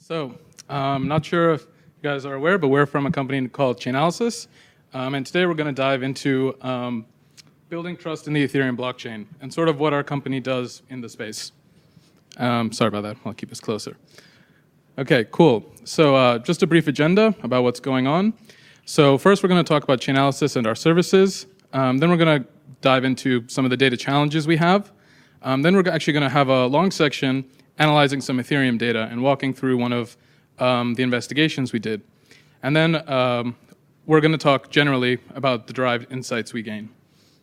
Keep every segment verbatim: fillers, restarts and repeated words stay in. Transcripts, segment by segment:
So, I'm um, not sure if you guys are aware, but we're from a company called Chainalysis. Um, and today we're going to dive into um, building trust in the Ethereum blockchain and sort of what our company does in the space. Um, sorry about that. I'll keep this closer. Okay, cool. So uh, just a brief agenda about what's going on. So first we're going to talk about Chainalysis and our services. Um, then we're going to dive into some of the data challenges we have. Um, then we're actually going to have a long section analyzing some Ethereum data and walking through one of um, the investigations we did. And then um, we're going to talk generally about the derived insights we gain.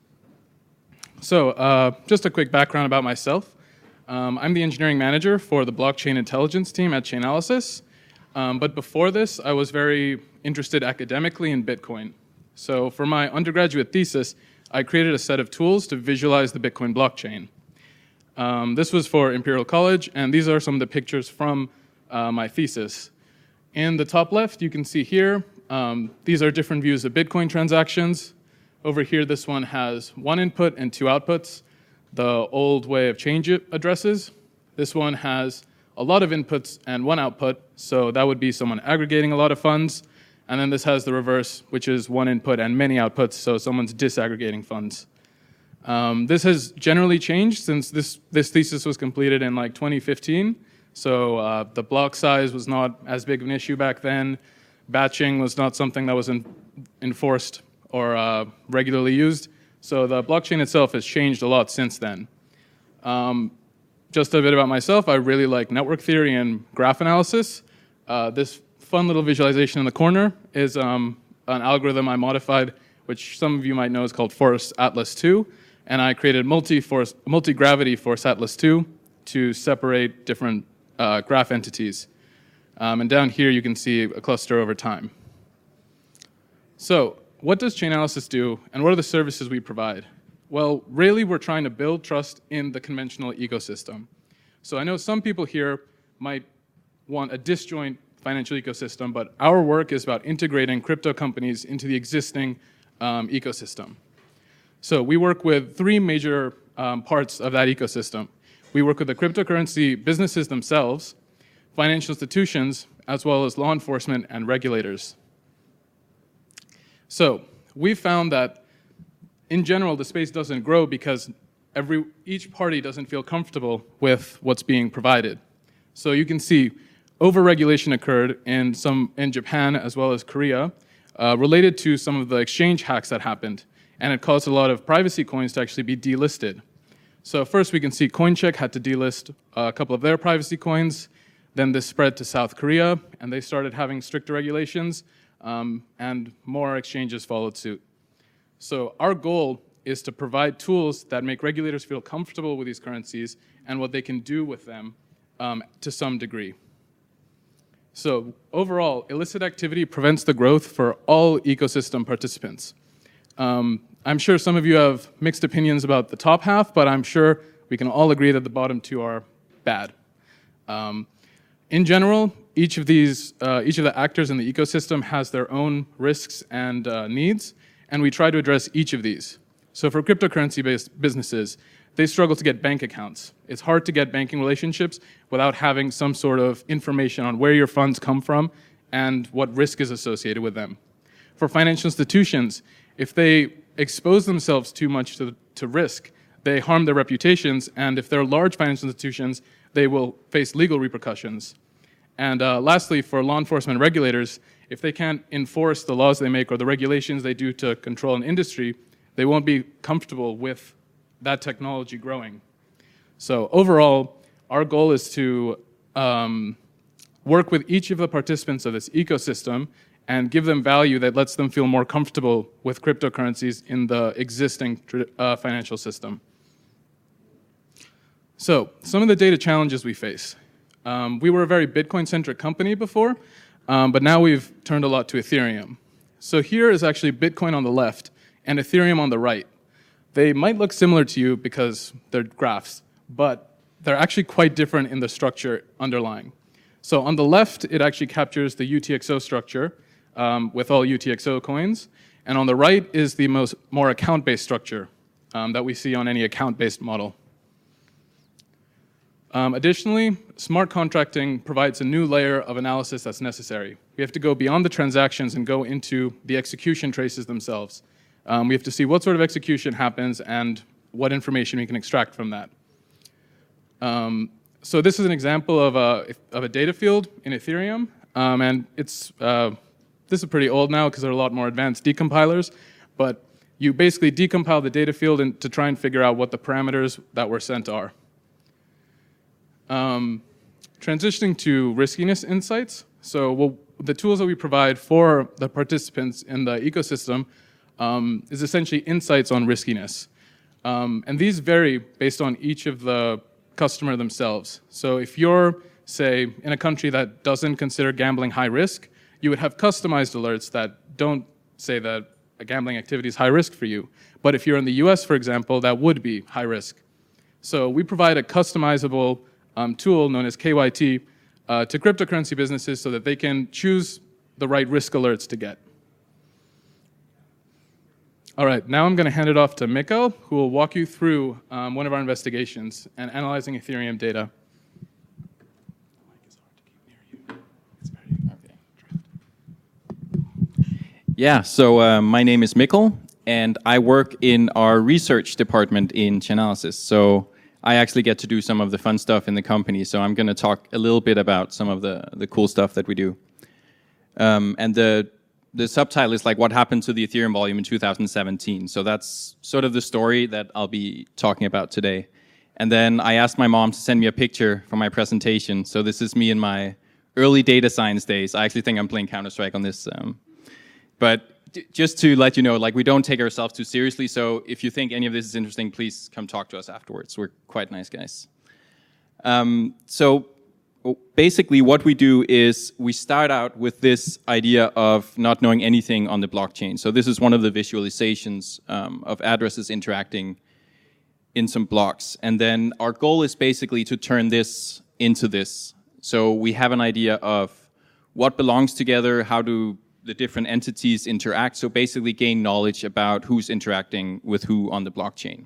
So uh, just a quick background about myself. Um, I'm the engineering manager for the blockchain intelligence team at Chainalysis. Um, but before this, I was very interested academically in Bitcoin. So for my undergraduate thesis, I created a set of tools to visualize the Bitcoin blockchain. Um, this was for Imperial College, and these are some of the pictures from uh, my thesis. In the top left, you can see here, um, these are different views of Bitcoin transactions. Over here, this one has one input and two outputs, the old way of change addresses. This one has a lot of inputs and one output, so that would be someone aggregating a lot of funds. And then this has the reverse, which is one input and many outputs, so someone's disaggregating funds. Um, this has generally changed since this, this thesis was completed in like twenty fifteen. So uh, the block size was not as big of an issue back then. Batching was not something that was in, enforced or uh, regularly used. So the blockchain itself has changed a lot since then. Um, just a bit about myself, I really like network theory and graph analysis. Uh, this fun little visualization in the corner is um, an algorithm I modified, which some of you might know is called Force Atlas two. And I created multi-force, multi-gravity Force Atlas two to separate different uh, graph entities. Um, and down here, you can see a cluster over time. So what does Chainalysis do, and what are the services we provide? Well, really, we're trying to build trust in the conventional ecosystem. So I know some people here might want a disjoint financial ecosystem, but our work is about integrating crypto companies into the existing um, ecosystem. So we work with three major um, parts of that ecosystem. We work with the cryptocurrency businesses themselves, financial institutions, as well as law enforcement and regulators. So we found that, in general, the space doesn't grow because every, each party doesn't feel comfortable with what's being provided. So you can see over-regulation occurred in, some, in Japan as well as Korea, uh, related to some of the exchange hacks that happened. And it caused a lot of privacy coins to actually be delisted. So first we can see Coincheck had to delist a couple of their privacy coins. Then this spread to South Korea, and they started having stricter regulations, um, and more exchanges followed suit. So our goal is to provide tools that make regulators feel comfortable with these currencies and what they can do with them um, to some degree. So overall, illicit activity prevents the growth for all ecosystem participants. Um, I'm sure some of you have mixed opinions about the top half, but I'm sure we can all agree that the bottom two are bad. Um, in general, each of these, uh, each of the actors in the ecosystem has their own risks and uh, needs, and we try to address each of these. So for cryptocurrency-based businesses, they struggle to get bank accounts. It's hard to get banking relationships without having some sort of information on where your funds come from and what risk is associated with them. For financial institutions, if they expose themselves too much to, to risk, they harm their reputations, and if they're large financial institutions, they will face legal repercussions. And uh, lastly, for law enforcement regulators, if they can't enforce the laws they make or the regulations they do to control an industry, they won't be comfortable with that technology growing. So overall, our goal is to um, work with each of the participants of this ecosystem and give them value that lets them feel more comfortable with cryptocurrencies in the existing uh, financial system. So, some of the data challenges we face. Um, we were a very Bitcoin-centric company before, um, but now we've turned a lot to Ethereum. So here is actually Bitcoin on the left and Ethereum on the right. They might look similar to you because they're graphs, but they're actually quite different in the structure underlying. So on the left, it actually captures the U T X O structure, Um, with all U T X O coins. And on the right is the most more account-based structure um, that we see on any account-based model. Um, additionally, smart contracting provides a new layer of analysis that's necessary. We have to go beyond the transactions and go into the execution traces themselves. Um, we have to see what sort of execution happens and what information we can extract from that. Um, so this is an example of a, of a data field in Ethereum, um, and it's, uh, this is pretty old now because there are a lot more advanced decompilers, but you basically decompile the data field and to try and figure out what the parameters that were sent are. Um, transitioning to riskiness insights. So well, the tools that we provide for the participants in the ecosystem um, is essentially insights on riskiness. Um, and these vary based on each of the customer themselves. So if you're, say, in a country that doesn't consider gambling high risk, you would have customized alerts that don't say that a gambling activity is high risk for you. But if you're in the U S, for example, that would be high risk. So we provide a customizable Um, tool known as K Y T uh, to cryptocurrency businesses so that they can choose the right risk alerts to get. All right, now I'm going to hand it off to Mikkel, who will walk you through um, one of our investigations and analyzing Ethereum data. Yeah, so uh, my name is Mikkel, and I work in our research department in Chainalysis. So I actually get to do some of the fun stuff in the company, so I'm going to talk a little bit about some of the, the cool stuff that we do. Um, and the the subtitle is like what happened to the Ethereum volume in two thousand seventeen. So that's sort of the story that I'll be talking about today. And then I asked my mom to send me a picture for my presentation. So this is me in my early data science days. I actually think I'm playing Counter-Strike on this. Um, but just to let you know, like we don't take ourselves too seriously. So if you think any of this is interesting, please come talk to us afterwards. We're quite nice guys. Um, so basically what we do is we start out with this idea of not knowing anything on the blockchain. So this is one of the visualizations um, of addresses interacting in some blocks. And then our goal is basically to turn this into this. So we have an idea of what belongs together, how do the different entities interact, so basically gain knowledge about who's interacting with who on the blockchain.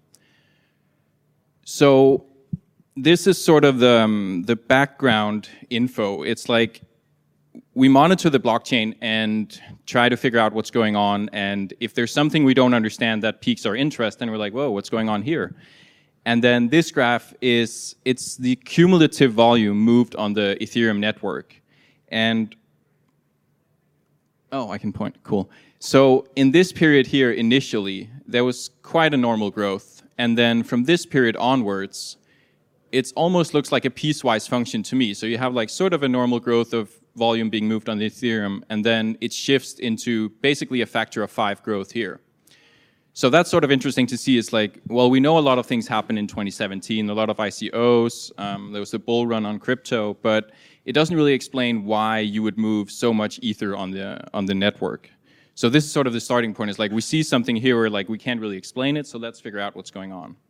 So this is sort of the, um, the background info. It's like we monitor the blockchain and try to figure out what's going on, and if there's something we don't understand that piques our interest, then we're like, whoa, what's going on here? And then this graph is, it's the cumulative volume moved on the Ethereum network. And oh, I can point, cool. So in this period here, initially, there was quite a normal growth. And then from this period onwards, it almost looks like a piecewise function to me. So you have like sort of a normal growth of volume being moved on the Ethereum, and then it shifts into basically a factor of five growth here. So that's sort of interesting to see. It's like, well, we know a lot of things happened in twenty seventeen, a lot of I C Os, um, there was a bull run on crypto, but it doesn't really explain why you would move so much ether on the on the network. So this is sort of the starting point. It's like we see something here where like we can't really explain it, so let's figure out what's going on.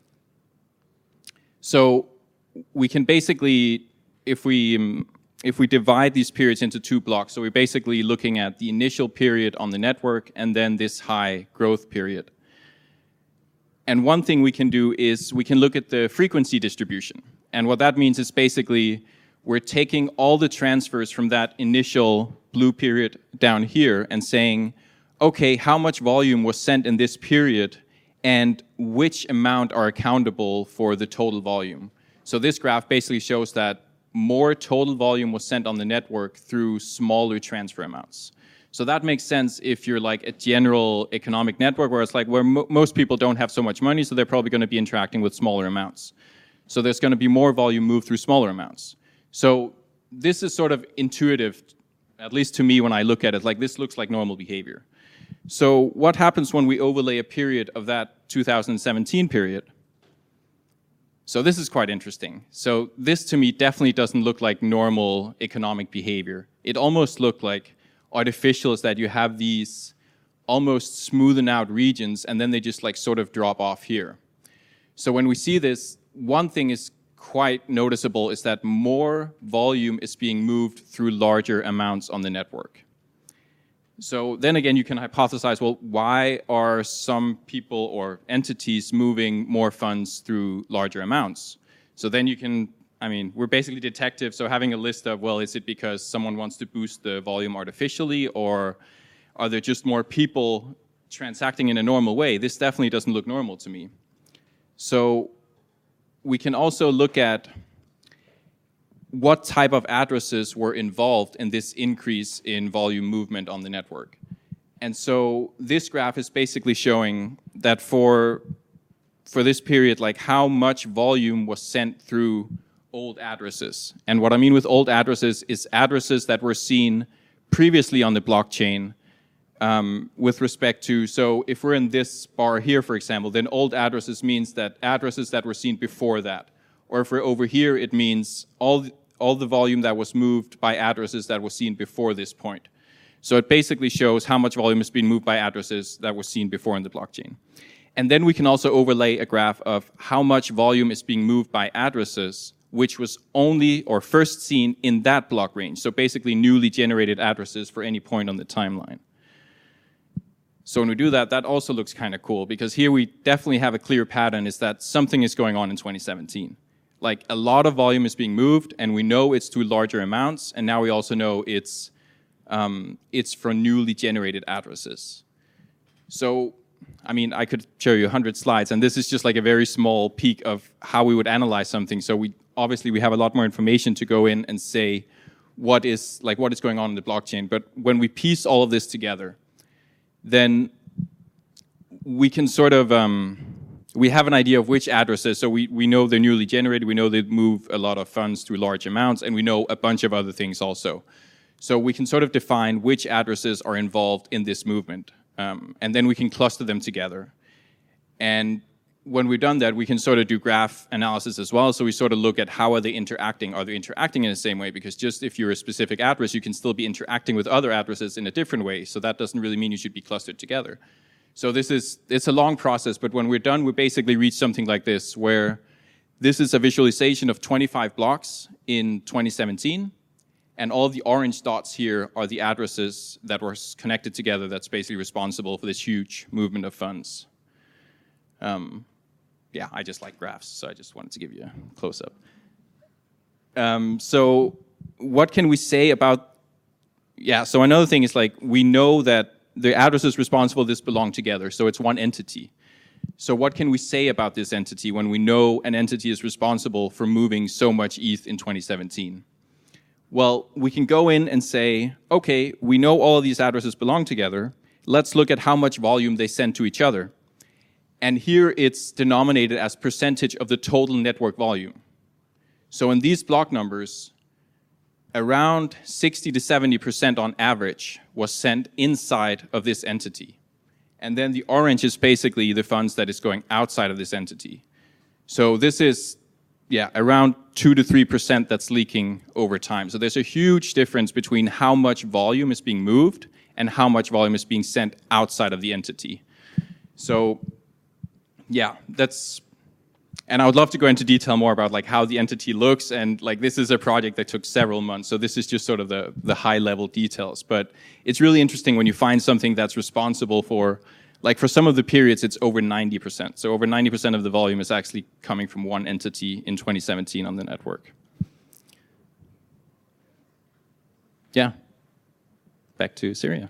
So we can basically, if we um, if we divide these periods into two blocks, so we're basically looking at the initial period on the network and then this high growth period. And one thing we can do is we can look at the frequency distribution. And what that means is basically we're taking all the transfers from that initial blue period down here and saying, okay, how much volume was sent in this period and which amount are accountable for the total volume. So this graph basically shows that more total volume was sent on the network through smaller transfer amounts. So that makes sense if you're like a general economic network where it's like where mo most people don't have so much money, so they're probably going to be interacting with smaller amounts. So there's going to be more volume moved through smaller amounts. So this is sort of intuitive, at least to me when I look at it, like this looks like normal behavior. So what happens when we overlay a period of that two thousand seventeen period? So this is quite interesting. So this to me definitely doesn't look like normal economic behavior. It almost looked like artificial, is that you have these almost smoothen out regions and then they just like sort of drop off here. So when we see this, one thing is quite noticeable is that more volume is being moved through larger amounts on the network. So then again, you can hypothesize, well, why are some people or entities moving more funds through larger amounts? So then you can I mean, we're basically detectives, so having a list of, well, is it because someone wants to boost the volume artificially, or are there just more people transacting in a normal way? This definitely doesn't look normal to me. So we can also look at what type of addresses were involved in this increase in volume movement on the network. And so this graph is basically showing that for, for this period, like how much volume was sent through old addresses. And what I mean with old addresses is addresses that were seen previously on the blockchain um, with respect to, so if we're in this bar here, for example, then old addresses means that addresses that were seen before that. Or if we're over here, it means all the, all the volume that was moved by addresses that was seen before this point. So it basically shows how much volume has been moved by addresses that was seen before in the blockchain. And then we can also overlay a graph of how much volume is being moved by addresses which was only or first seen in that block range. So basically newly generated addresses for any point on the timeline. So when we do that, that also looks kind of cool, because here we definitely have a clear pattern, is that something is going on in twenty seventeen. Like a lot of volume is being moved, and we know it's to larger amounts, and now we also know it's um, it's from newly generated addresses. So, I mean, I could show you a hundred slides, and this is just like a very small peek of how we would analyze something. So we obviously we have a lot more information to go in and say what is like what is going on in the blockchain. But when we piece all of this together, then we can sort of um, we have an idea of which addresses. So we we know they're newly generated. We know they move a lot of funds through large amounts, and we know a bunch of other things also. So we can sort of define which addresses are involved in this movement. Um, and then we can cluster them together. And when we've done that, we can sort of do graph analysis as well. So we sort of look at how are they interacting. Are they interacting in the same way? Because just if you're a specific address, you can still be interacting with other addresses in a different way. So that doesn't really mean you should be clustered together. So this is, it's a long process, but when we're done, we basically reach something like this, where this is a visualization of twenty-five blocks in twenty seventeen. And all the orange dots here are the addresses that were connected together that's basically responsible for this huge movement of funds. Um, yeah, I just like graphs, so I just wanted to give you a close-up. Um, so what can we say about... Yeah, so another thing is, like, we know that the addresses responsible for this belong together, so it's one entity. So what can we say about this entity when we know an entity is responsible for moving so much E T H in twenty seventeen? Well, we can go in and say, okay, we know all of these addresses belong together. Let's look at how much volume they send to each other. And here it's denominated as percentage of the total network volume. So in these block numbers, around sixty to seventy percent on average was sent inside of this entity. And then the orange is basically the funds that is going outside of this entity. So this is Yeah, around two to three percent that's leaking over time. So there's a huge difference between how much volume is being moved and how much volume is being sent outside of the entity. So, yeah, that's, and I would love to go into detail more about like how the entity looks, and like this is a project that took several months, so this is just sort of the, the high level details. But it's really interesting when you find something that's responsible for, like for some of the periods, it's over ninety percent. So over ninety percent of the volume is actually coming from one entity in twenty seventeen on the network. Yeah. Back to Syria.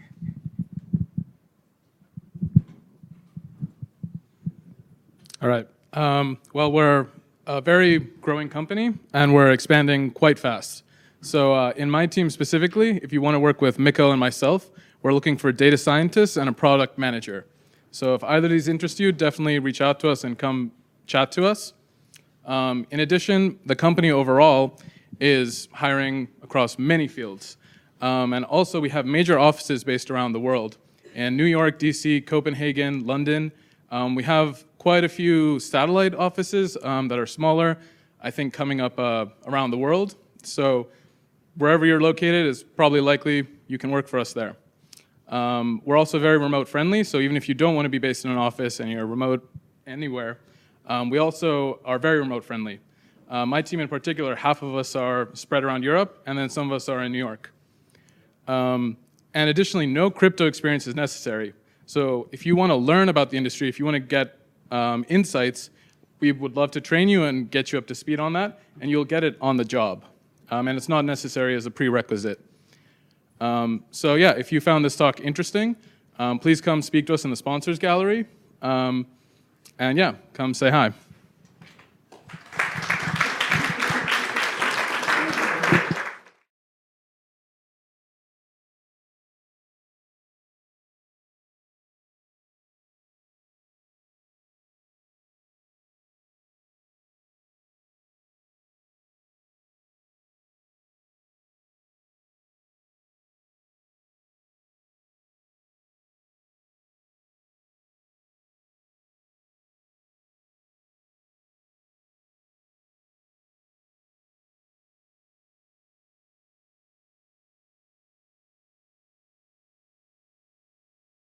All right. Um, well, we're a very growing company, and we're expanding quite fast. So uh, in my team specifically, if you want to work with Mikko and myself, we're looking for data scientists and a product manager. So if either of these interest you, definitely reach out to us and come chat to us. Um, in addition, the company overall is hiring across many fields. Um, and also we have major offices based around the world. In New York, D C, Copenhagen, London. Um, we have quite a few satellite offices um, that are smaller, I think coming up uh, around the world. So wherever you're located is probably likely you can work for us there. Um, we're also very remote friendly, so even if you don't want to be based in an office and you're remote anywhere, um, we also are very remote friendly. Uh, my team in particular, half of us are spread around Europe, and then some of us are in New York. Um, and additionally, no crypto experience is necessary. So if you want to learn about the industry, if you want to get um, insights, we would love to train you and get you up to speed on that, and you'll get it on the job. Um, and it's not necessary as a prerequisite. Um, so yeah, if you found this talk interesting, um, please come speak to us in the sponsors gallery. Um, and yeah, come say hi.